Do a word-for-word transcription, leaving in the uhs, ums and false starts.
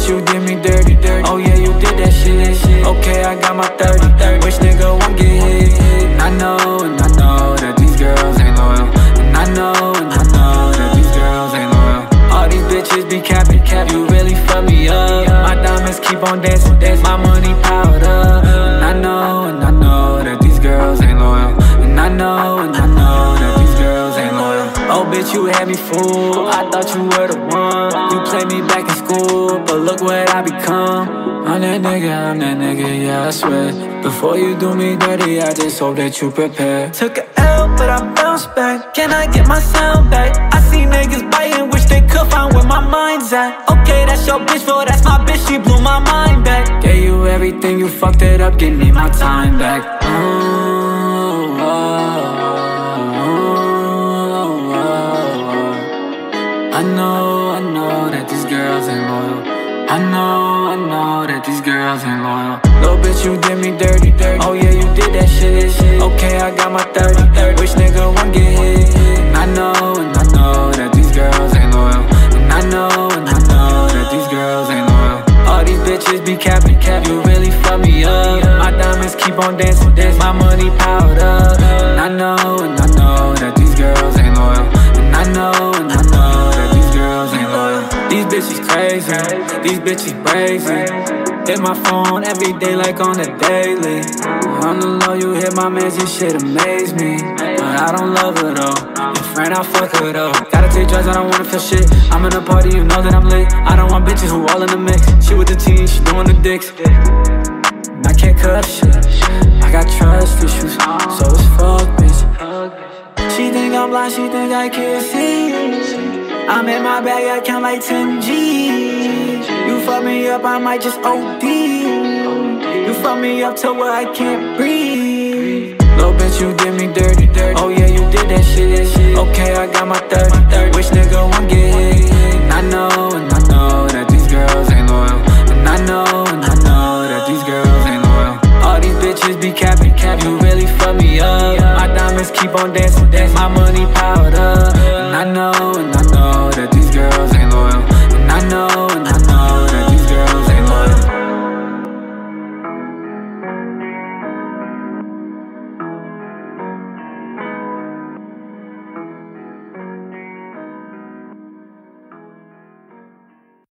bitch, you did me dirty, dirty. Oh yeah, you did that shit. Okay, I got my thirty. Wish nigga won't get hit. And I know, and I know that these girls ain't loyal. And I know, and I know that these girls ain't loyal. All these bitches be capping, cap. You really fuck me up. My diamonds keep on dancing, dance. My money piled up. And I know, and I know that these girls ain't loyal. And I know, and I know that these girls ain't loyal. Oh bitch, you had me fooled. I thought you were the one. You played me back in school, but look what I become. I'm that nigga, I'm that nigga, yeah, I swear. Before you do me dirty, I just hope that you prepare. Took a L, but I bounced back. Can I get my sound back? I see niggas biting, wish they could find where my mind's at. Okay, that's your bitch, for that's my bitch, she blew my mind back. Gave you everything, you fucked it up, give me my time back. Oh, oh, oh, oh, oh. I know, I know that these girls ain't loyal. I know, I know that these girls ain't loyal. Little bitch, you did me dirty, dirty. Oh yeah, you did that shit. Okay, I got my thirty. Wish nigga won't get hit. And I know, and I know that these girls ain't loyal. And I know, and I know that these girls ain't loyal. All these bitches be capping, cap. You really fuck me up. My diamonds keep on dancing, dance. My money piled up. And I know, and I know that these girls ain't loyal. And I know, and I know that these girls ain't loyal. These bitches crazy, these bitches crazy. Hit my phone every day like on the daily. On the low, you hit my man, this shit amaze me. But I don't love her though, your friend, I fuck her though. Gotta take drugs, I don't wanna feel shit. I'm in a party, you know that I'm lit. I don't want bitches who all in the mix. She with the team, she doing the dicks. I can't cut shit, I got trust issues, so it's fuck bitch. She think I'm blind, she think I can't see. I'm in my bag, I count like ten G's. You fuck me up, I might just O D. You fuck me up to where I can't breathe. Little bitch, you did me dirty, dirty. Oh yeah, you did that shit. Okay, I got my thirty. Wish nigga won't get hit. And I know, and I know that these girls ain't loyal. And I know, and I know that these girls ain't loyal. All these bitches be capping, cap. You really fuck me up. My diamonds keep on dancing, dance. My money pop.